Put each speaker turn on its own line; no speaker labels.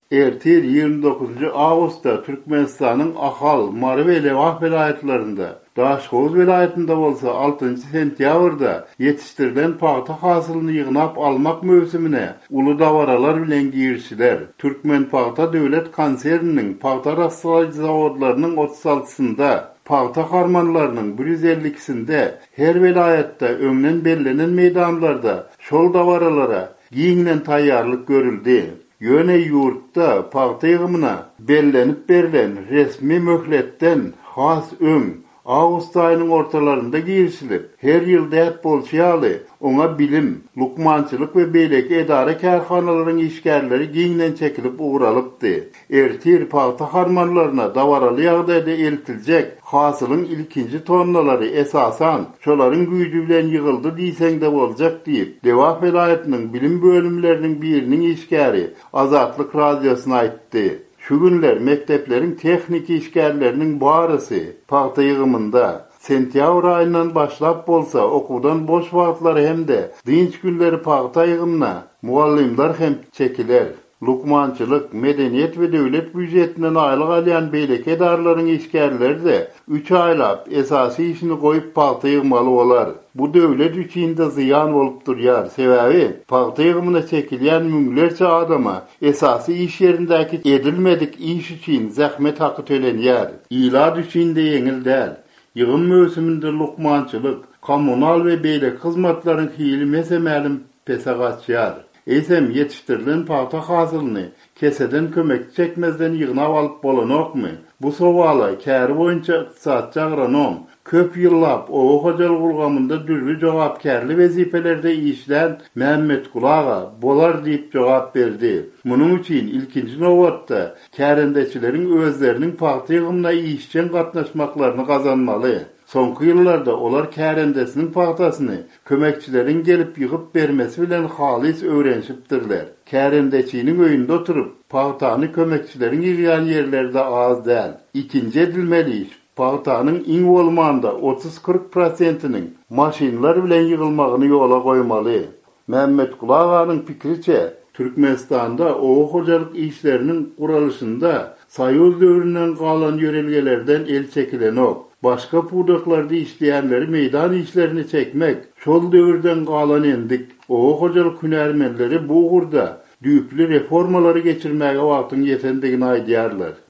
Ertir 29 Ağustos'ta Türkmenistan'ın Ahal, Mari ve Levah vilayetlerinde, Daşkoz vilayetinde olsa 6 sentyavrda yetiştirilen paxta hasılını yığınap almak mövsümüne ulu davaralar bilen girişiler. Türkmen Paxta Dövlet Konserninin paxta rastlayıcı zavodlarının 36'sında paxta harmanlarının 152'sinde her vilayette öňden bellenen meydanlarda şol davaralara giňlen taýýarlyk görüldi. Ýöne ýurtda paxta ýygymyna bellenip berilen resmi möhletden has öň Ağustos aýynyň ortalarynda girişilip, her ýyl däp bolşýaly oňa bilim, lukmançylyk we beýleki edara kärhanalaryň işgärleri giňden çekilip uğralypdy. Ertir paxta harmanlaryna dawaraly ýagdaýda eltiljek hasylyň ilkinji tonnalary esasan şolaryň güýjü bilen ýygyldy diýseň-de boljak diýip, Lewah vilayetiniň bilim bölümleriniň biriniň işgäri Azatlyk radiosyna aýtdy. Şu günler mekteplerin texnik işgärlerinin barysy paxta ýygymynda sentyabr aýyndan başlap bolsa okuwdan boş wagtlary hemde dynç günleri paxta ýygymyna muallimler hem çekiler. Lukmançylyk, medeniýet we döwlet büdjetinden aýlyk alýan beýleki edarlaryň işgärleri de 3 aýlap esasy işini goýup paxta ýygmaly bolar. Bu döwlet üçin de ziýan bolup durýar. Sebäbi paxta ýygymyna çekilýän müňlerçe adama esasy iş ýerindäki edilmedik iş üçin zähmet haky tölenýär. Ilad üçin de ýeňil däl. Ýygym mösüminde lukmançylyk, kommunal we beýleki hyzmatlaryň hili mesemälim pesagaçýar. Eýsem yetiştirilen paxta hasylyny keseden kömek çekmezden ýygnap alyp bolanokmy? Bu sowala käri boýunça ykdysatçy agronom köp ýyllap owa hojalyk ulgamynda dürli jogapkärli wezipelerde işlän Mehmet Kulaga bolar diýip jogap berdi. Munyň üçin ilkinji nowatda kärendeçileriň özleriniň paxta ýygymyna işçen gatnaşmaklaryny gazanmaly. Soňky ýyllarda olar kärendesiniň paxtasyny kömekçileriň gelip ýygyp bermesi bilen halis öwrenşipdirler. Kärendeçiniň öýünde oturup paxtany kömekçileriň ýygan ýerlerde az däl. Ikinji edilmeli iş paxtanyň iň bolmanda 30-40%-iniň maşinlar bilen ýygylmagyny ýola goýmaly. Mehmet Kulaganyň pikiriçe, Türkmenistanda owa hojalyk işleriniň guralyşynda Soýuz döwründen galan ýörelgelerden el çekilenok. Başka pudaklarda işleyenleri meydan işlerini çekmek, şol döwürden galan endik. Owa hojalyk hünärmenleri bu gurda düýpli reformaları geçirmäge wagtyň ýetendigini aýdýarlar.